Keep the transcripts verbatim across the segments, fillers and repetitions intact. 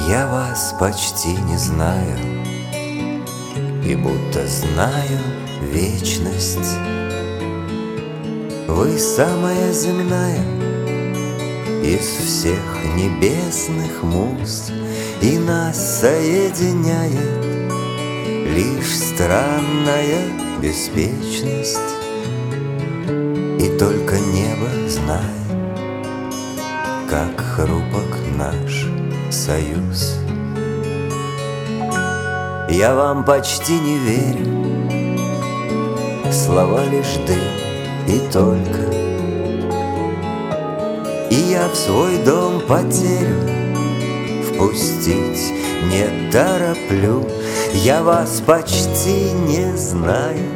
Я вас почти не знаю, и будто знаю вечность. Вы самая земная из всех небесных муз, и нас соединяет лишь странная беспечность. И только небо знает, как хрупок наш союз. Я вам почти не верю, слова лишь дым и только. И я в свой дом потерю впустить не тороплю. Я вас почти не знаю,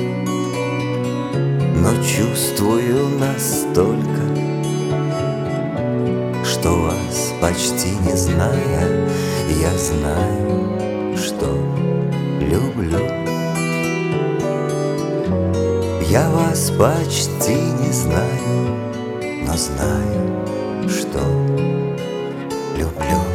но чувствую настолько, что вас почти не зная, я знаю, что люблю. Я вас почти не знаю, но знаю, что люблю.